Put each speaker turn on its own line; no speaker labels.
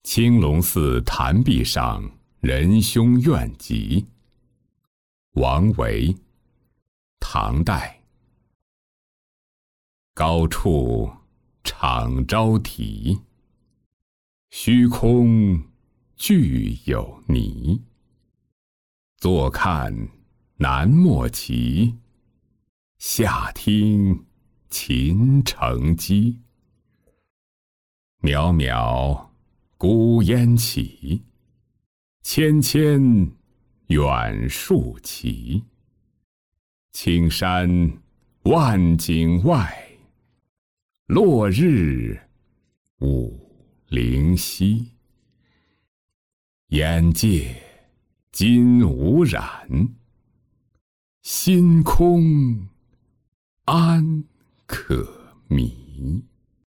青龙寺坛壁上仁兄怨集。王维，唐代。高处敞朝啼，虚空俱有泥。坐看南莫奇，下听秦城鸡。渺渺孤烟起，芊芊远树齐。青山万景外，落日五陵西。眼界今无染，心空安可迷。